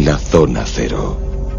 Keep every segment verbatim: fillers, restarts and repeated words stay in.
en la Zona Cero.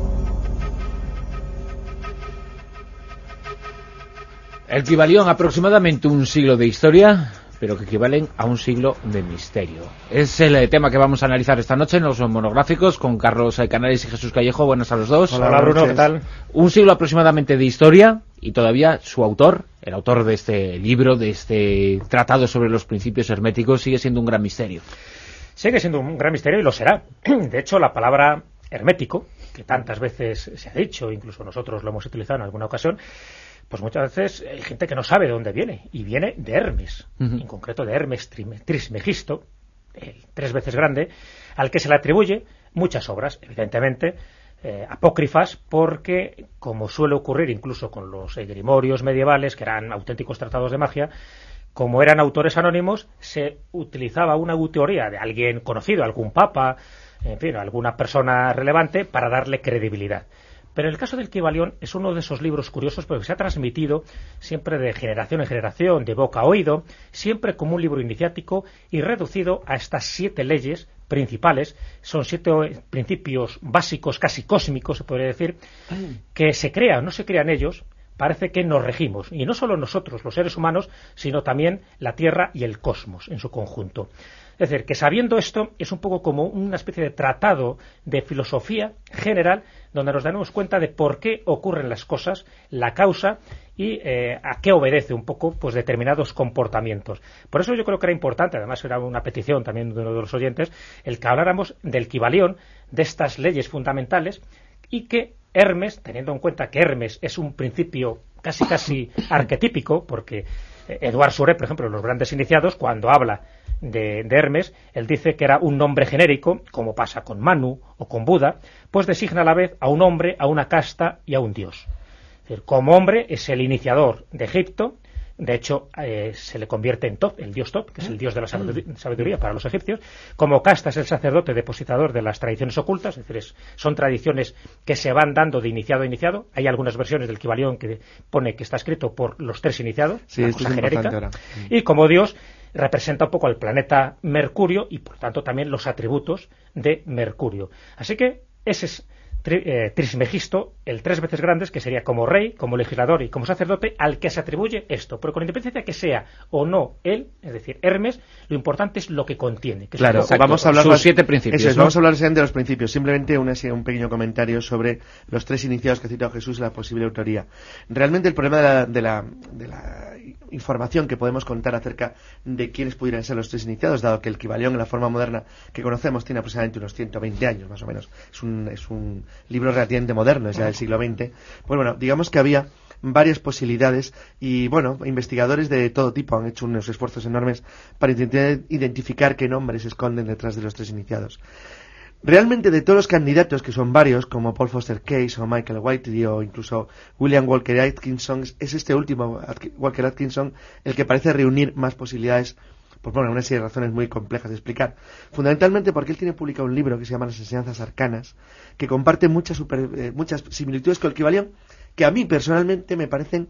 El Kybalión, aproximadamente un siglo de historia, pero que equivalen a un siglo de misterio. Es el tema que vamos a analizar esta noche en los monográficos con Carlos Canales y Jesús Callejo. Buenas a los dos. Hola, Hola Bruno, ¿qué tal? Un siglo aproximadamente de historia y todavía su autor, el autor de este libro, de este tratado sobre los principios herméticos, sigue siendo un gran misterio. Sigue siendo un gran misterio y lo será. De hecho, la palabra hermético, que tantas veces se ha dicho, incluso nosotros lo hemos utilizado en alguna ocasión, pues muchas veces hay gente que no sabe de dónde viene, y viene de Hermes, uh-huh. en concreto de Hermes Trismegisto, el tres veces grande, al que se le atribuye muchas obras, evidentemente eh, apócrifas, porque, como suele ocurrir incluso con los grimorios medievales, que eran auténticos tratados de magia, como eran autores anónimos, se utilizaba una teoría de alguien conocido, algún papa, en fin, alguna persona relevante, para darle credibilidad. Pero el caso del Kybalión es uno de esos libros curiosos porque se ha transmitido siempre de generación en generación, de boca a oído, siempre como un libro iniciático y reducido a estas siete leyes principales. Son siete principios básicos, casi cósmicos, se podría decir, que se crean, no se crean ellos, parece que nos regimos. Y no solo nosotros, los seres humanos, sino también la Tierra y el cosmos en su conjunto. Es decir, que sabiendo esto, es un poco como una especie de tratado de filosofía general, donde nos daremos cuenta de por qué ocurren las cosas, la causa y eh, a qué obedece un poco pues determinados comportamientos. Por eso yo creo que era importante, además era una petición también de uno de los oyentes, el que habláramos del Kybalión, de estas leyes fundamentales, y que Hermes, teniendo en cuenta que Hermes es un principio casi casi arquetípico, porque Eduard Suret, por ejemplo, en los grandes iniciados, cuando habla De, de Hermes, él dice que era un nombre genérico, como pasa con Manu o con Buda, pues designa a la vez a un hombre, a una casta y a un dios. Es decir, como hombre es el iniciador de Egipto, de hecho eh, se le convierte en Thoth, el dios Thoth, que es el dios de la sabiduría para los egipcios. Como casta es el sacerdote depositador de las tradiciones ocultas, es decir, es, son tradiciones que se van dando de iniciado a iniciado. Hay algunas versiones del Kybalión que pone que está escrito por los tres iniciados, sí, una esto cosa es genérica. Ahora. Y como dios representa un poco al planeta Mercurio y por tanto también los atributos de Mercurio. Así que ese es tri, eh, Trismegisto, el tres veces grandes, que sería como rey, como legislador y como sacerdote, al que se atribuye esto. Pero con independencia de que sea o no él, es decir, Hermes, lo importante es lo que contiene. Que claro, es vamos a hablar sus siete principios. Eso es, ¿no? Vamos a hablar de los principios. Simplemente una, un pequeño comentario sobre los tres iniciados que ha citado Jesús y la posible autoría. Realmente el problema de la, de la, de la información que podemos contar acerca de quiénes pudieran ser los tres iniciados, dado que el Kybalión en la forma moderna que conocemos tiene aproximadamente unos ciento veinte años más o menos, es un, es un libro relativamente moderno, es ya del siglo veinte. Pues bueno, digamos que había varias posibilidades y bueno, investigadores de todo tipo han hecho unos esfuerzos enormes para intentar identificar qué nombres se esconden detrás de los tres iniciados. Realmente, de todos los candidatos, que son varios, como Paul Foster Case o Michael Whiteley o incluso William Walker Atkinson, es este último, Walker Atkinson, el que parece reunir más posibilidades, por bueno, una serie de razones muy complejas de explicar. Fundamentalmente porque él tiene publicado un libro que se llama Las Enseñanzas Arcanas, que comparte muchas, super, eh, muchas similitudes con el Kybalión, que a mí personalmente me parecen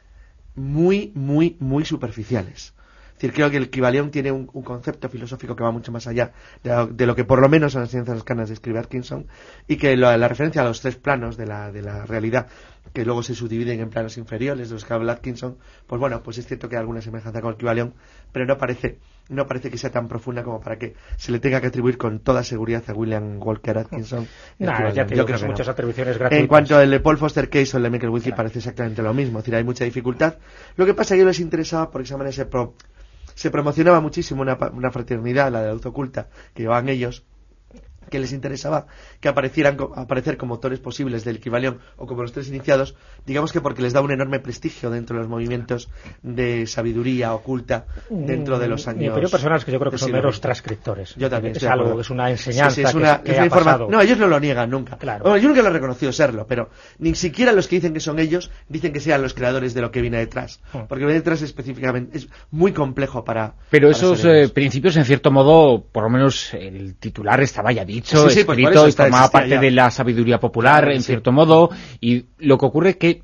muy, muy, muy superficiales. Es decir, creo que el Kybalión tiene un, un concepto filosófico que va mucho más allá de, de lo que por lo menos en las Enseñanzas Arcanas describe Atkinson, y que lo, la referencia a los tres planos de la, de la realidad, que luego se subdividen en planos inferiores, de los que habla Atkinson, pues bueno, pues es cierto que hay alguna semejanza con el Kybalión, pero no parece, no parece que sea tan profunda como para que se le tenga que atribuir con toda seguridad a William Walker Atkinson. Nah, ya te digo, que son muchas atribuciones gratuitas. En cuanto al de Paul Foster Case o el de Michael Whiteley, claro, parece exactamente lo mismo, es decir, hay mucha dificultad. Lo que pasa es que yo les interesaba, porque esa manera se, pro, se promocionaba muchísimo una, una fraternidad, la de la luz oculta, que llevaban ellos, que les interesaba que aparecieran aparecer como autores posibles del Kybalión o como los tres iniciados, digamos que porque les da un enorme prestigio dentro de los movimientos de sabiduría oculta dentro de los años. Mi opinión personal es que yo creo que son meros transcriptores. Yo también. Es algo, es una enseñanza. Sí, sí, es una, que, es que una ha pasado. No, ellos no lo niegan nunca. Claro. Bueno, yo nunca lo he reconocido serlo, pero ni siquiera los que dicen que son ellos dicen que sean los creadores de lo que viene detrás, hmm. porque viene detrás específicamente es muy complejo para. Pero para esos eh, principios, en cierto modo, por lo menos el titular estaba ya dicho, sí, sí, escrito, pues y formaba parte ya. de la sabiduría popular, claro, en sí. cierto modo, y lo que ocurre es que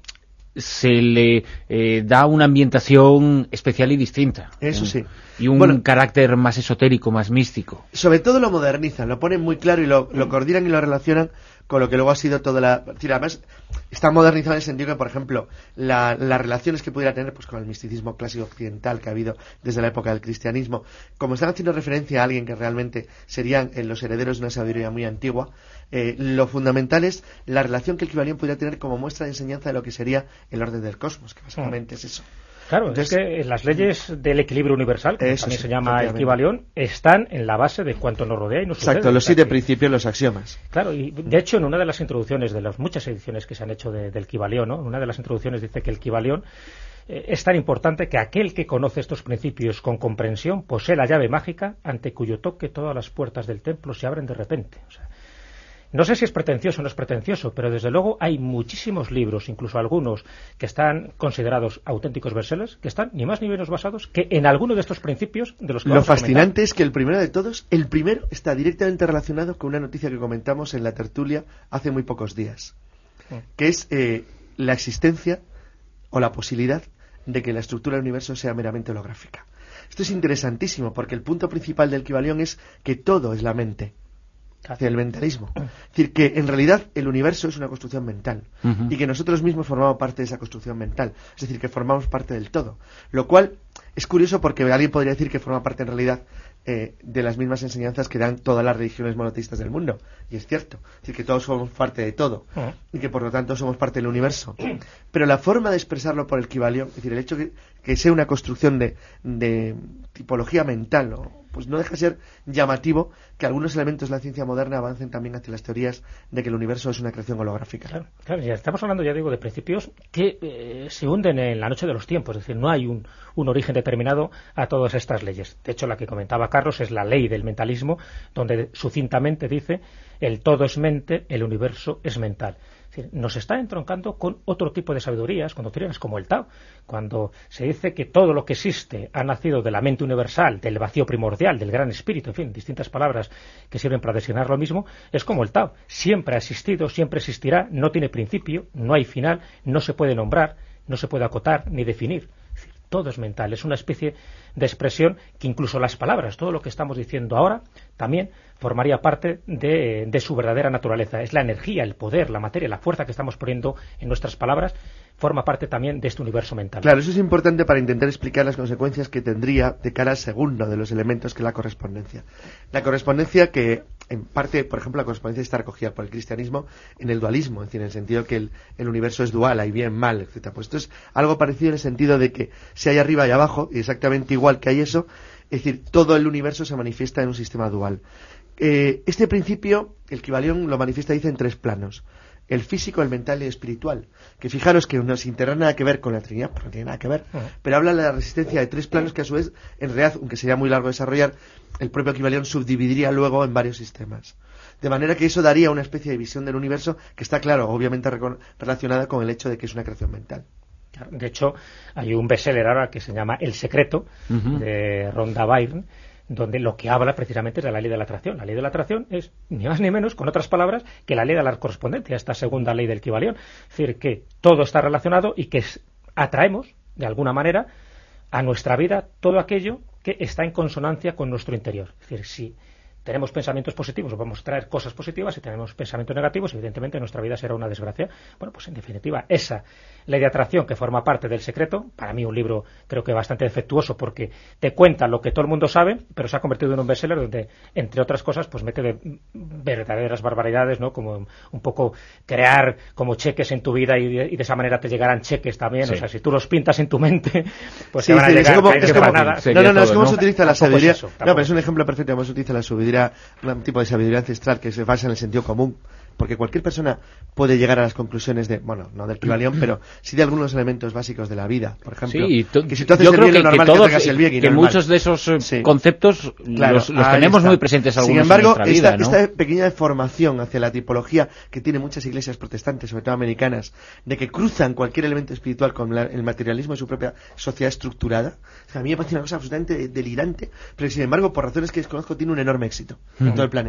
se le eh, da una ambientación especial y distinta. Eso un, sí. Y un bueno, carácter más esotérico, más místico. Sobre todo lo modernizan, lo ponen muy claro y lo, lo coordinan y lo relacionan con lo que luego ha sido toda la... Además, está modernizado en el sentido que, por ejemplo, la, las relaciones que pudiera tener pues con el misticismo clásico occidental que ha habido desde la época del cristianismo, como están haciendo referencia a alguien que realmente serían eh, los herederos de una sabiduría muy antigua, eh, lo fundamental es la relación que el Kybalión podría tener como muestra de enseñanza de lo que sería el orden del cosmos, que básicamente es eso. Claro, Entonces, es que las leyes del equilibrio universal, que también sí, se llama el Kybalión, están en la base de cuanto nos rodea y nos sucede. Exacto, los siete principios, los axiomas. Claro, y de hecho en una de las introducciones de las muchas ediciones que se han hecho de, del Kybalión, ¿no? Una de las introducciones dice que el Kybalión eh, es tan importante que aquel que conoce estos principios con comprensión posee la llave mágica ante cuyo toque todas las puertas del templo se abren de repente. O sea, no sé si es pretencioso o no es pretencioso, pero desde luego hay muchísimos libros, incluso algunos que están considerados auténticos bestsellers, que están ni más ni menos basados que en alguno de estos principios de los que Lo vamos a fascinante es que el primero de todos, el primero está directamente relacionado con una noticia que comentamos en la tertulia hace muy pocos días, que es eh, la existencia o la posibilidad de que la estructura del universo sea meramente holográfica. Esto es interesantísimo porque el punto principal del Kybalión es que todo es la mente. Hacia el mentalismo. Es decir, que en realidad el universo es una construcción mental uh-huh. y que nosotros mismos formamos parte de esa construcción mental. Es decir, que formamos parte del todo. Lo cual es curioso porque alguien podría decir que forma parte en realidad eh, de las mismas enseñanzas que dan todas las religiones monoteístas del mundo. Y es cierto. Es decir, que todos somos parte de todo uh-huh. y que por lo tanto somos parte del universo. Pero la forma de expresarlo por el Kybalión, es decir, el hecho que, que sea una construcción de, de tipología mental, ¿no? Pues no deja de ser llamativo que algunos elementos de la ciencia moderna avancen también hacia las teorías de que el universo es una creación holográfica. Claro, claro, ya estamos hablando, ya digo, de principios que eh, se hunden en la noche de los tiempos, es decir, no hay un, un origen determinado a todas estas leyes. De hecho, la que comentaba Carlos es la ley del mentalismo, donde sucintamente dice el todo es mente, el universo es mental. Es decir, nos está entroncando con otro tipo de sabidurías, con doctrinas como el Tao, cuando se dice que todo lo que existe ha nacido de la mente universal, del vacío primordial, del gran espíritu, en fin, distintas palabras que sirven para designar lo mismo, es como el Tao. Siempre ha existido, siempre existirá, no tiene principio, no hay final, no se puede nombrar, no se puede acotar ni definir. Es decir, todo es mental, es una especie de expresión que incluso las palabras, todo lo que estamos diciendo ahora, también formaría parte de, de su verdadera naturaleza. Es la energía, el poder, la materia, la fuerza que estamos poniendo en nuestras palabras, forma parte también de este universo mental. Claro, eso es importante para intentar explicar las consecuencias que tendría de cara al segundo de los elementos, que es la correspondencia. La correspondencia que, en parte, por ejemplo, la correspondencia está recogida por el cristianismo en el dualismo, es decir, en el sentido que el, el universo es dual, hay bien, mal, etcétera. Pues esto es algo parecido en el sentido de que si hay arriba y abajo, y exactamente igual que hay eso, es decir, todo el universo se manifiesta en un sistema dual. Eh, este principio, el Kybalión lo manifiesta, dice, en tres planos. El físico, el mental y el espiritual. Que fijaros que no sin tener nada que ver con la Trinidad, porque no tiene nada que ver, uh-huh. pero habla de la resistencia de tres planos que a su vez, en realidad, aunque sería muy largo desarrollar, el propio Kybalión subdividiría luego en varios sistemas. De manera que eso daría una especie de visión del universo que está, claro, obviamente recon- relacionada con el hecho de que es una creación mental. De hecho, hay un bestseller ahora que se llama El secreto, uh-huh. de Rhonda Byrne, donde lo que habla precisamente es de la ley de la atracción. La ley de la atracción es, ni más ni menos, con otras palabras, que la ley de la correspondencia, esta segunda ley del Kybalión. Es decir, que todo está relacionado y que atraemos, de alguna manera, a nuestra vida todo aquello que está en consonancia con nuestro interior. Es decir, si tenemos pensamientos positivos, vamos a traer cosas positivas. Si tenemos pensamientos negativos, evidentemente nuestra vida será una desgracia. Bueno, pues en definitiva, esa ley de atracción que forma parte del secreto, para mí un libro creo que bastante defectuoso porque te cuenta lo que todo el mundo sabe, pero se ha convertido en un bestseller donde, entre otras cosas, pues mete de verdaderas barbaridades, ¿no? Como un poco crear como cheques en tu vida y de, y de esa manera te llegarán cheques también. Sí. O sea, si tú los pintas en tu mente, pues sí, te van sí, a llegar como, es como, nada. No, no, no, es como se utiliza la sabiduría. Eso, no, pero es un ejemplo perfecto de cómo se utiliza la sabiduría, un tipo de sabiduría ancestral que se basa en el sentido común, porque cualquier persona puede llegar a las conclusiones de, bueno, no del Kybalión, pero sí de algunos elementos básicos de la vida, por ejemplo. Sí, to- que si tú haces yo el creo bien, que, lo normal que, todos, que hagas el bien y que no muchos de esos sí. conceptos claro, los, los tenemos está. muy presentes algunos Sin embargo, en nuestra vida, esta, ¿no? esta pequeña deformación hacia la tipología que tienen muchas iglesias protestantes, sobre todo americanas, de que cruzan cualquier elemento espiritual con la, el materialismo de su propia sociedad estructurada, o sea, a mí me parece una cosa absolutamente delirante, pero sin embargo, por razones que desconozco, tiene un enorme éxito mm. en todo el planeta.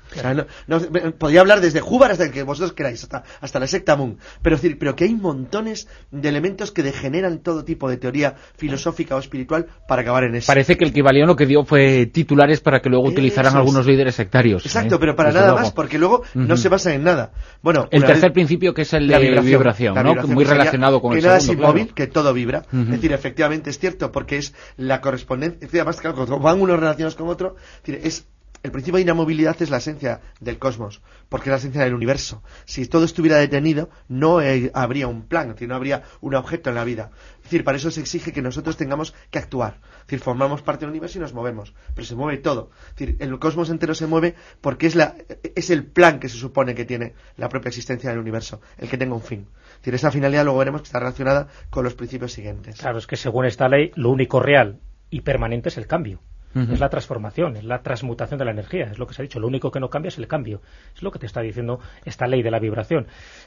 O sea, no, no, podría hablar desde Hubbard hasta el que vosotros queráis, hasta, hasta la secta Moon. Pero, decir, pero que hay montones de elementos que degeneran todo tipo de teoría filosófica o espiritual para acabar en eso. Parece que el Kybalión lo que dio fue titulares para que luego utilizaran Eso es. algunos líderes sectarios. Exacto, ¿eh? pero para Desde nada luego. más, porque luego uh-huh. no se basa en nada. Bueno, el tercer vez, principio, que es el de la vibración, vibración, la ¿no? vibración, Muy que sería relacionado con que el nada segundo, es inmóvil, claro. que todo vibra. Uh-huh. Es decir, efectivamente es cierto, porque es la correspondencia, es decir, además, claro, cuando van unos relacionados con otro, es decir, es el principio de inamovilidad es la esencia del cosmos, porque es la esencia del universo. Si todo estuviera detenido, no eh, habría un plan, es decir, no habría un objeto en la vida. Es decir, para eso se exige que nosotros tengamos que actuar. Es decir, formamos parte del universo y nos movemos, pero se mueve todo. Es decir, el cosmos entero se mueve porque es la es el plan que se supone que tiene la propia existencia del universo, el que tenga un fin. Es decir, esa finalidad luego veremos que está relacionada con los principios siguientes. Claro, es que según esta ley, lo único real y permanente es el cambio. Uh-huh. Es la transformación, es la transmutación de la energía, es lo que se ha dicho. Lo único que no cambia es el cambio. Es lo que te está diciendo esta ley de la vibración.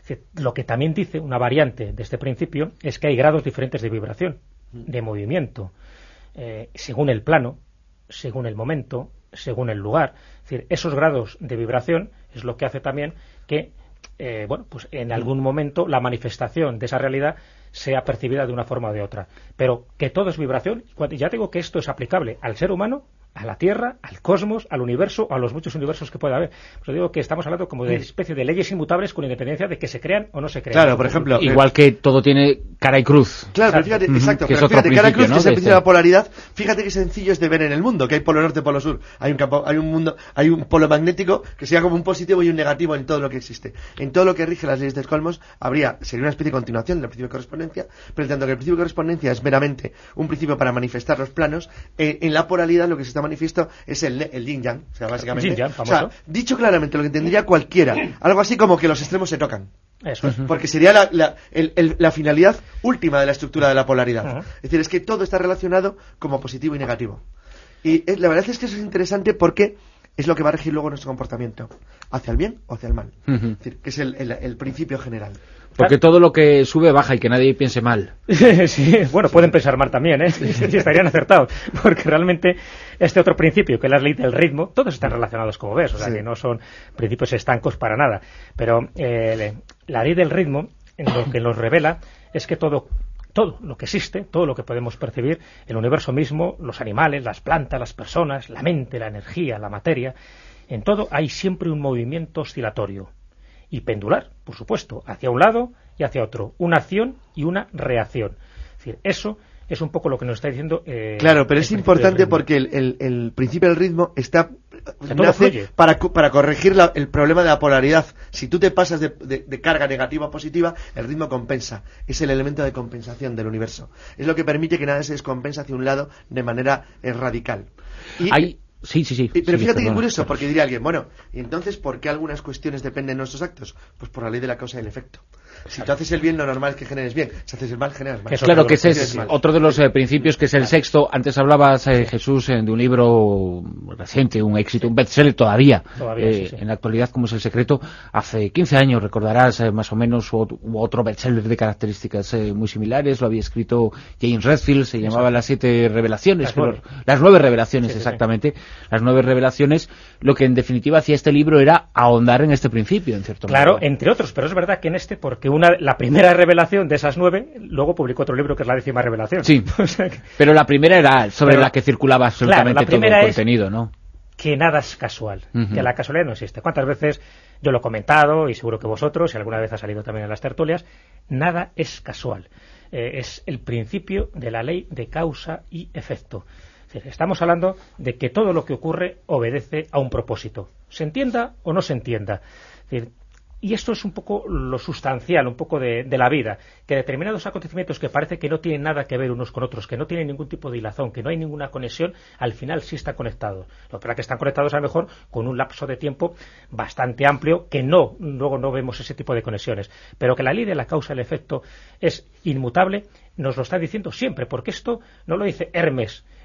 Lo que también dice una variante de este principio es que hay grados diferentes de vibración, de movimiento, eh, según el plano, según el momento, según el lugar. Es decir, esos grados de vibración es lo que hace también que eh, bueno, pues en algún momento la manifestación de esa realidad sea percibida de una forma o de otra. Pero que todo es vibración, ya digo que esto es aplicable al ser humano, a la Tierra, al cosmos, al universo, a los muchos universos que pueda haber. Por eso digo que estamos hablando como de especie de leyes inmutables con independencia de que se crean o no se crean. Claro, por ejemplo... Igual que todo tiene cara y cruz. Claro, pero fíjate, uh-huh. exacto, que pero es otro fíjate, cara y cruz, ¿no? que es el principio este... de la polaridad, fíjate qué sencillo es de ver en el mundo, que hay polo norte, polo sur, hay un campo, hay un mundo, hay un polo magnético que sea como un positivo y un negativo en todo lo que existe. En todo lo que rige las leyes del cosmos, habría, sería una especie de continuación del principio de correspondencia, pero en tanto que el principio de correspondencia es meramente un principio para manifestar los planos, eh, en la polaridad lo que se está manifiesto es el, el yin-yang, o sea, básicamente. Yin-yang, famoso. O sea, dicho claramente, lo que entendería cualquiera, algo así como que los extremos se tocan. Eso es. Porque sería la, la, el, el, la finalidad última de la estructura de la polaridad. Uh-huh. Es decir, es que todo está relacionado como positivo y negativo. Y eh, la verdad es que eso es interesante porque es lo que va a regir luego nuestro comportamiento, hacia el bien o hacia el mal. Uh-huh. Es decir, que es el, el, el principio general. Porque todo lo que sube baja y que nadie piense mal. Sí, bueno, pueden pensar mal también, ¿eh? Y estarían acertados. Porque realmente este otro principio, que es la ley del ritmo, todos están relacionados, como ves. O sea, sí. que no son principios estancos para nada. Pero eh, la ley del ritmo, en lo que nos revela, es que todo... todo lo que existe, todo lo que podemos percibir, el universo mismo, los animales, las plantas, las personas, la mente, la energía, la materia, en todo hay siempre un movimiento oscilatorio y pendular, por supuesto, hacia un lado y hacia otro, una acción y una reacción. Es decir, eso es un poco lo que nos está diciendo... Eh, claro, pero es importante porque el, el, el principio del ritmo está... nace para, para corregir la, el problema de la polaridad. Si tú te pasas de, de, de carga negativa a positiva, el ritmo compensa. Es el elemento de compensación del universo. Es lo que permite que nada se descompense hacia un lado de manera eh, radical. Y, Hay... Sí, sí, sí. Y, pero sí, fíjate perdón, que curioso, perdón. porque diría alguien, bueno, ¿y entonces por qué algunas cuestiones dependen de nuestros actos? Pues por la ley de la causa y el efecto. Si tú haces el bien, lo normal es que generes bien. Si haces el mal, generas mal. Claro que ese es otro de los eh, principios, que es el sexto. Antes hablabas, eh, Jesús, eh, de un libro reciente, un éxito, un bestseller todavía, todavía eh, sí, sí. en la actualidad, como es El secreto. Hace quince años, recordarás, eh, más o menos, hubo otro bestseller de características eh, muy similares. Lo había escrito James Redfield, se llamaba Las siete revelaciones. Las nueve, pero, las nueve revelaciones, sí, sí, exactamente. Sí. Las nueve revelaciones. Lo que en definitiva hacía este libro era ahondar en este principio, en cierto modo. Claro, entre otros, pero es verdad que en este, porque una la primera revelación de esas nueve, luego publicó otro libro que es la décima revelación. Sí, o sea que... pero la primera era sobre pero, la que circulaba absolutamente claro, todo el contenido, ¿no? Que nada es casual, uh-huh. que la casualidad no existe. ¿Cuántas veces yo lo he comentado, y seguro que vosotros, y alguna vez ha salido también en las tertulias, nada es casual? Eh, es el principio de la ley de causa y efecto. Estamos hablando de que todo lo que ocurre obedece a un propósito, se entienda o no se entienda. Es decir, y esto es un poco lo sustancial, un poco de, de la vida, que determinados acontecimientos que parece que no tienen nada que ver unos con otros, que no tienen ningún tipo de hilazón, que no hay ninguna conexión, al final sí están conectados. Lo que pasa es que están conectados a lo mejor con un lapso de tiempo bastante amplio, que no, luego no vemos ese tipo de conexiones. Pero que la ley de la causa y el efecto es inmutable, nos lo está diciendo siempre, porque esto no lo dice Hermes,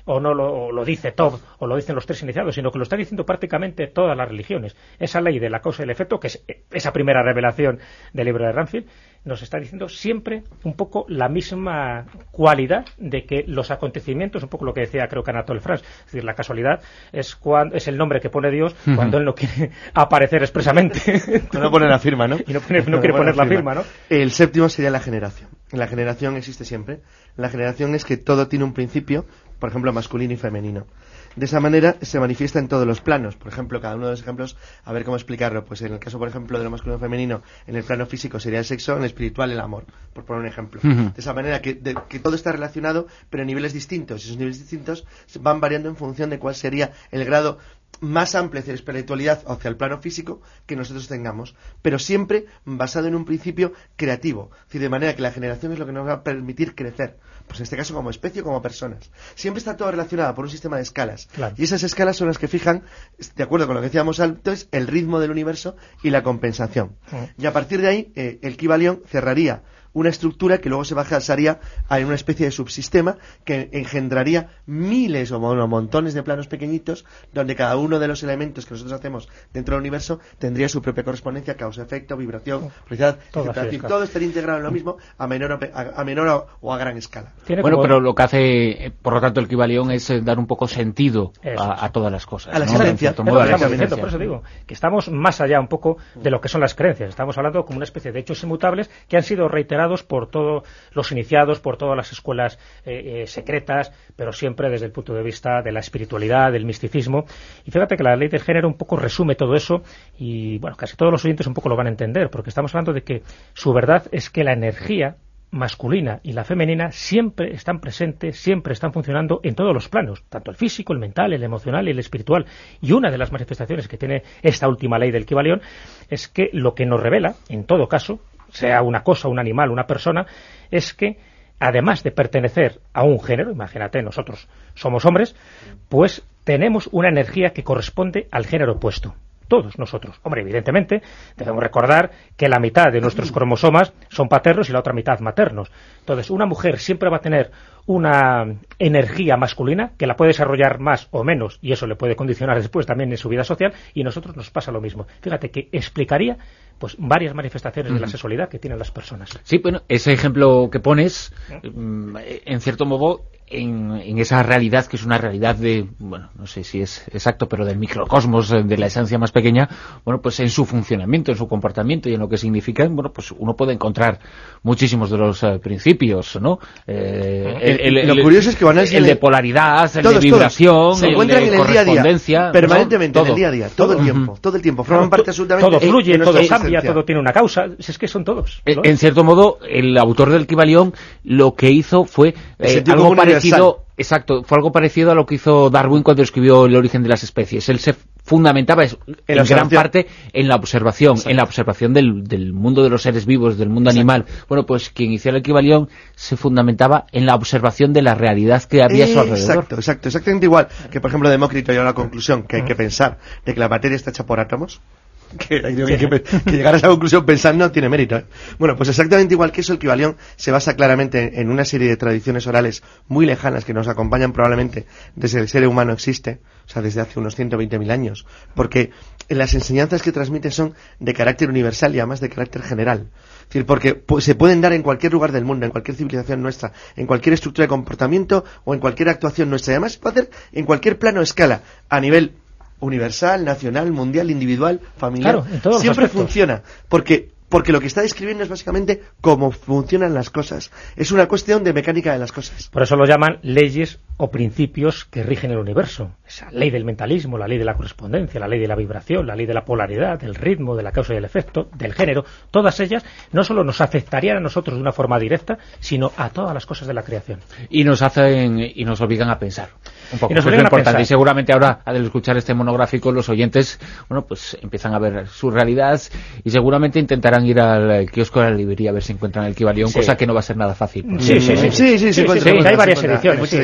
o no lo, o lo dice Todd, o lo dicen los tres iniciados, sino que lo está diciendo prácticamente todas las religiones. Esa ley de la causa y el efecto, que es esa primera revelación del libro de Ramfield, nos está diciendo siempre un poco la misma cualidad de que los acontecimientos, un poco lo que decía creo que Anatole France, es decir, la casualidad es cuando es el nombre que pone Dios cuando uh-huh. él no quiere aparecer expresamente. No pone la firma, ¿no? Y no, pone, no, no quiere poner la firma, ¿no? El séptimo sería la generación. La generación existe siempre. La generación es que todo tiene un principio, por ejemplo, masculino y femenino. De esa manera se manifiesta en todos los planos. Por ejemplo, cada uno de los ejemplos, a ver cómo explicarlo. Pues en el caso, por ejemplo, de lo masculino y femenino, en el plano físico sería el sexo, en el espiritual el amor, por poner un ejemplo. Uh-huh. De esa manera que, de, que todo está relacionado, pero en niveles distintos. Y esos niveles distintos van variando en función de cuál sería el grado más amplio hacia la espiritualidad o hacia el plano físico que nosotros tengamos, pero siempre basado en un principio creativo, es decir, de manera que la generación es lo que nos va a permitir crecer, pues en este caso como especie o como personas. Siempre está todo relacionado por un sistema de escalas, claro. Y esas escalas son las que fijan, de acuerdo con lo que decíamos antes, el ritmo del universo y la compensación. Uh-huh. Y a partir de ahí, eh, el Kybalión cerraría una estructura que luego se basaría en una especie de subsistema que engendraría miles o bueno, montones de planos pequeñitos donde cada uno de los elementos que nosotros hacemos dentro del universo tendría su propia correspondencia, causa-efecto, vibración, velocidad, todo, etcétera. Todo estaría integrado en lo mismo a menor, a, a menor o a gran escala. Bueno, como... pero lo que hace, por lo tanto, el Kybalión es dar un poco sentido a, a todas las cosas. A la ¿no? creencia. Por eso digo, que estamos más allá un poco de lo que son las creencias. Estamos hablando como una especie de hechos inmutables que han sido reiterados por todos los iniciados, por todas las escuelas eh, eh, secretas, pero siempre desde el punto de vista de la espiritualidad, del misticismo. Y fíjate que la ley del género un poco resume todo eso y, bueno, casi todos los oyentes un poco lo van a entender, porque estamos hablando de que su verdad es que la energía masculina y la femenina siempre están presentes, siempre están funcionando en todos los planos, tanto el físico, el mental, el emocional y el espiritual. Y una de las manifestaciones que tiene esta última ley del Kybalión es que lo que nos revela, en todo caso, sea una cosa, un animal, una persona, es que además de pertenecer a un género, imagínate, nosotros somos hombres, pues tenemos una energía que corresponde al género opuesto. Todos nosotros. Hombre, evidentemente, debemos recordar que la mitad de nuestros cromosomas son paternos y la otra mitad maternos. Entonces, una mujer siempre va a tener una energía masculina que la puede desarrollar más o menos, y eso le puede condicionar después también en su vida social, y a nosotros nos pasa lo mismo. Fíjate que explicaría pues varias manifestaciones uh-huh. de la sexualidad que tienen las personas. Sí, bueno, ese ejemplo que pones, ¿Eh? en cierto modo, en, en esa realidad que es una realidad de, bueno, no sé si es exacto, pero del microcosmos, de la esencia más pequeña, bueno, pues en su funcionamiento, en su comportamiento y en lo que significa, bueno, pues uno puede encontrar muchísimos de los uh, principios, ¿no? Eh, el, el, lo el, curioso es que van a el, el de polaridad, el todos, de vibración, todos. Se el encuentran de en el día a día, correspondencia, permanentemente, ¿no? en el día a día, todo, todo el tiempo, uh-huh. todo el tiempo, forman claro, parte absolutamente. Todo fluye, en todo cambia, existencia. todo tiene una causa, es que son todos. ¿no? En cierto modo, el autor del Kybalión lo que hizo fue eh, algo parecido... Universal. Exacto, fue algo parecido a lo que hizo Darwin cuando escribió El origen de las especies. Él se fundamentaba en, en gran parte en la observación, Exacto. en la observación del, del mundo de los seres vivos, del mundo Exacto. animal. Bueno, pues quien inició el Kybalión se fundamentaba en la observación de la realidad que había a su alrededor. Exacto, exacto, exactamente igual que, por ejemplo, Demócrito llegó a la conclusión que hay que pensar de que la materia está hecha por átomos. Que, que, que, que llegar a esa conclusión pensando no tiene mérito, ¿eh? Bueno, pues exactamente igual que eso, el Kybalión se basa claramente en una serie de tradiciones orales muy lejanas que nos acompañan probablemente desde el ser humano existe, o sea, desde hace unos ciento veinte mil años, porque las enseñanzas que transmite son de carácter universal y además de carácter general. Es decir, porque pues, se pueden dar en cualquier lugar del mundo, en cualquier civilización nuestra, en cualquier estructura de comportamiento o en cualquier actuación nuestra. Y además se puede hacer en cualquier plano o escala, a nivel universal, nacional, mundial, individual, familiar. Claro, en todos siempre los funciona, porque porque lo que está describiendo es básicamente cómo funcionan las cosas. Es una cuestión de mecánica de las cosas. Por eso lo llaman leyes o principios que rigen el universo. Esa ley del mentalismo, la ley de la correspondencia, la ley de la vibración, la ley de la polaridad, del ritmo, de la causa y el efecto, del género, todas ellas no solo nos afectarían a nosotros de una forma directa, sino a todas las cosas de la creación. Y nos hacen y nos obligan a pensar. Un poco, y nos eso es obligan a importante. pensar. Y seguramente ahora, al escuchar este monográfico, los oyentes, bueno, pues empiezan a ver su realidad y seguramente intentarán ir al kiosco de la librería a ver si encuentran el Kybalión, sí. cosa que no va a ser nada fácil. Sí, sí, sí. Sí, sí, sí. sí, sí, sí, sí, sí hay varias ediciones. Sí. Lo que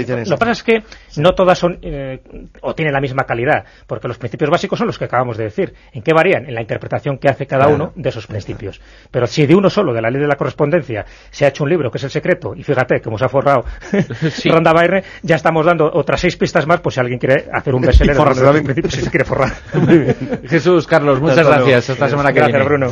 pasa es que no todas son eh, o tienen la misma calidad, porque los principios básicos son los que acabamos de decir. ¿En qué varían? En la interpretación que hace cada uno de esos principios. Pero si de uno solo, de la ley de la correspondencia, se ha hecho un libro que es El Secreto, y fíjate cómo se ha forrado sí. Ronda Byrne, ya estamos dando otras seis pistas más, pues si alguien quiere hacer un bestseller de los principios, si se quiere forrar. Jesús, Carlos, muchas Hasta gracias. Hasta la semana que gracias, viene. Bruno.